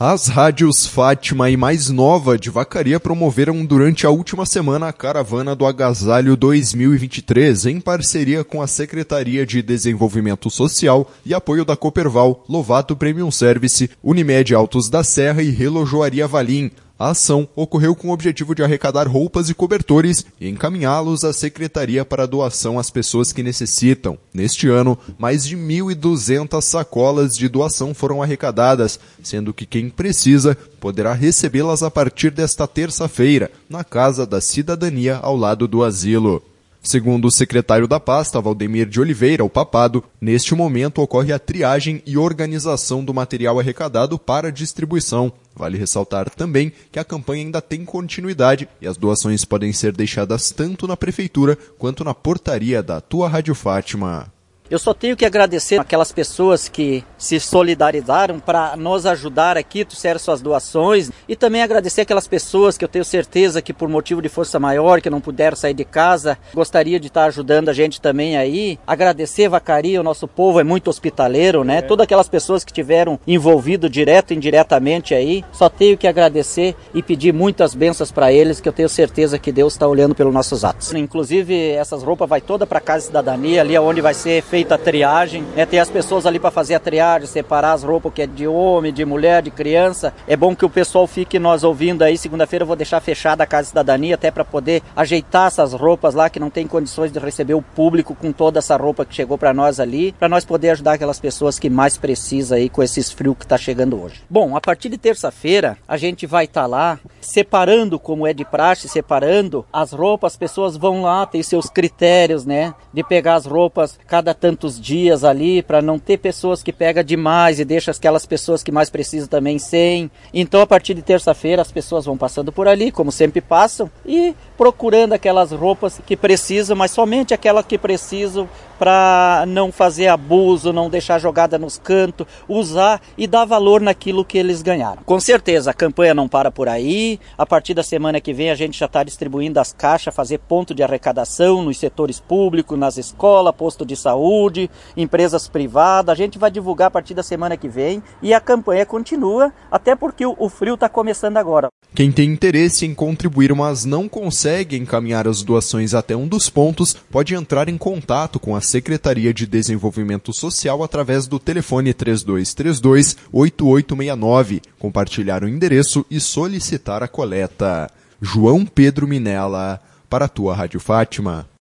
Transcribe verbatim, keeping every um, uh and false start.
As rádios Fátima e Mais Nova de Vacaria promoveram durante a última semana a Caravana do Agasalho dois mil e vinte e três, em parceria com a Secretaria de Desenvolvimento Social e apoio da Cooperval, Lovato Premium Service, Unimed Altos da Serra e Relojoaria Valim. A ação ocorreu com o objetivo de arrecadar roupas e cobertores e encaminhá-los à Secretaria para doação às pessoas que necessitam. Neste ano, mais de mil e duzentas sacolas de doação foram arrecadadas, sendo que quem precisa poderá recebê-las a partir desta terça-feira, na Casa da Cidadania, ao lado do asilo. Segundo o secretário da pasta, Valdemir de Oliveira, o Papado, neste momento ocorre a triagem e organização do material arrecadado para distribuição. Vale ressaltar também que a campanha ainda tem continuidade e as doações podem ser deixadas tanto na prefeitura quanto na portaria da Tua Rádio Fátima. Eu só tenho que agradecer aquelas pessoas que se solidarizaram para nos ajudar aqui, trouxeram suas doações, e também agradecer aquelas pessoas que eu tenho certeza que por motivo de força maior, que não puderam sair de casa, gostaria de estar ajudando a gente também aí. Agradecer Vacaria, o nosso povo é muito hospitaleiro, né? É. Todas aquelas pessoas que tiveram envolvido direto e indiretamente aí, só tenho que agradecer e pedir muitas bênçãos para eles, que eu tenho certeza que Deus está olhando pelos nossos atos. Inclusive, essas roupas vai toda para a Casa de Cidadania, ali onde vai ser feita a triagem, né? Tem as pessoas ali para fazer a triagem, separar as roupas que é de homem, de mulher, de criança. É bom que o pessoal fique nós ouvindo aí. Segunda-feira eu vou deixar fechada a Casa de Cidadania até para poder ajeitar essas roupas lá que não tem condições de receber o público com toda essa roupa que chegou para nós ali, para nós poder ajudar aquelas pessoas que mais precisam aí com esses frios que tá chegando hoje. Bom, a partir de terça-feira a gente vai estar tá lá separando, como é de praxe, separando as roupas. As pessoas vão lá, tem seus critérios, né, de pegar as roupas cada tantos dias ali, para não ter pessoas que pegam demais e deixam aquelas pessoas que mais precisam também sem. Então, a partir de terça-feira, as pessoas vão passando por ali, como sempre passam, e procurando aquelas roupas que precisam, mas somente aquelas que precisam, para não fazer abuso, não deixar jogada nos cantos, usar e dar valor naquilo que eles ganharam. Com certeza, a campanha não para por aí. A partir da semana que vem, a gente já está distribuindo as caixas, fazer ponto de arrecadação nos setores públicos, nas escolas, posto de saúde, empresas privadas. A gente vai divulgar a partir da semana que vem e a campanha continua, até porque o, o frio está começando agora. Quem tem interesse em contribuir, mas não consegue encaminhar as doações até um dos pontos, pode entrar em contato com a Secretaria de Desenvolvimento Social através do telefone três dois três dois, oito oito seis nove, compartilhar o endereço e solicitar a coleta. João Pedro Minella, para a Tua Rádio Fátima.